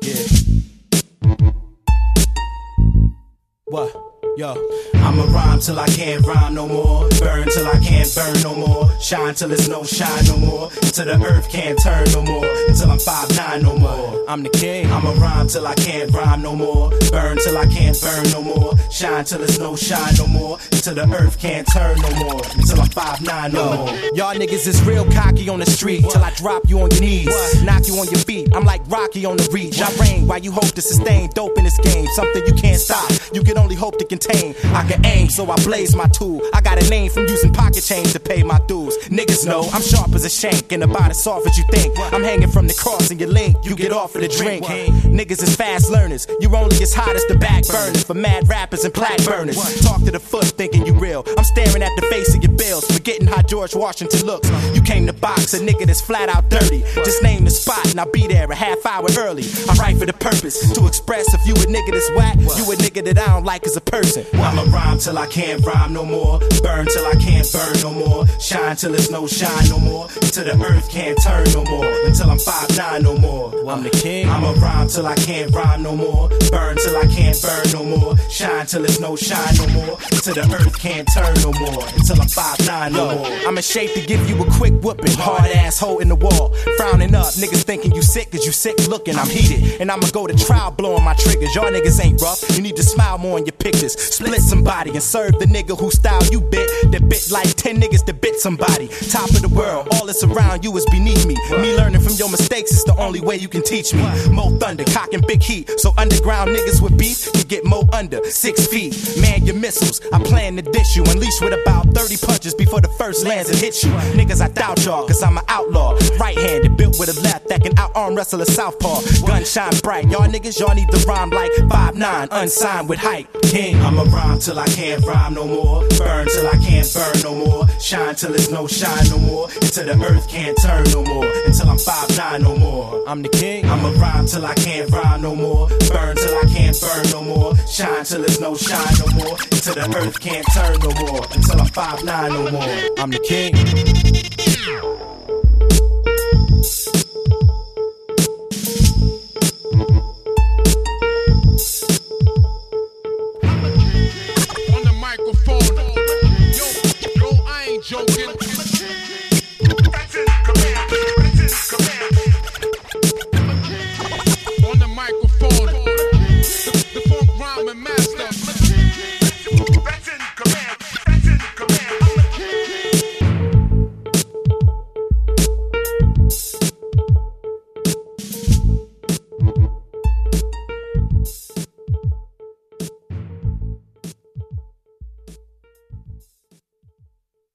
Yeah. What? Yo. I'ma rhyme till I can't rhyme no more. Burn till I can't burn no more. Shine till there's no shine no more. Until the earth can't turn no more. Until I'm 5'9" no more. I'm the king. I'ma rhyme till I can't rhyme no more. Burn till I can't burn no more. Shine till there's no shine no more. Until the earth can't turn no more. Until I'm 5'9" no more. Y'all niggas is real cocky on the street. Till I drop you on your knees, knock you on your feet. I'm like Rocky on the reach. I reign while you hope to sustain. Dope in this game, something you can't stop. You can only hope to contain. I can aim, so I blaze my tool. I got a name from using pocket change to pay my dues. Niggas know I'm sharp as a shank and about as soft as you think. I'm hanging from the cross and your link. You get off of the drink. Niggas is fast learners. You only as hot as the back burners for mad rappers and plaque burners. Talk to the foot thinking you real. I'm staring at the face of your bills, forgetting how George Washington looks. You came to box a nigga that's flat out dirty. Just name the spot and I'll be there a half hour early. I write for the purpose to express if you a nigga that's whack, you a nigga that I don't like as a person. I'ma rhyme till I can't rhyme no more. Burn till I can't burn no more. Shine till there's no shine no more. Until the earth can't turn no more. Until I'm 5'9" no more. I'm the king. I'ma rhyme till I can't rhyme no more. Burn till I can't burn no more. Shine till there's no shine no more. Until the earth can't turn no more. Until I'm 5'9" no more. I'm in shape to give you a quick whooping. Hard asshole in the wall. Frowning up, niggas thinking you sick cause you sick looking. I'm heated and I'ma go to trial blowing my triggers. Y'all niggas ain't rough. You need to smile more in your pictures. Split somebody and serve the nigga who style you bit. That bit like 10 niggas that bit somebody. Top of the world, all that's around you is beneath me. Me learning from your mistakes is the only way you can teach me. Mo thunder, cocking big heat. So underground niggas with beef can get mo under 6 feet. Man your missiles, I plan to dish you. Unleash with about 30 punches before the first lands and hits you. Niggas I doubt y'all cause I'm an outlaw. Right-handed, built with a left that can out-arm wrestle a southpaw. Gun shine bright, y'all niggas y'all need to rhyme like 5'9", unsigned with hype. King. I'ma rhyme till I can't rhyme no more. Burn till I can't burn no more. Shine till there's no shine no more. Until the earth can't turn no more. Until I'm 5'9" no more. I'm the king. I'ma rhyme till I can't rhyme no more. Burn till I can't burn no more. Shine till there's no shine no more. Until the earth can't turn no more. Until I'm 5'9" no more. I'm the king.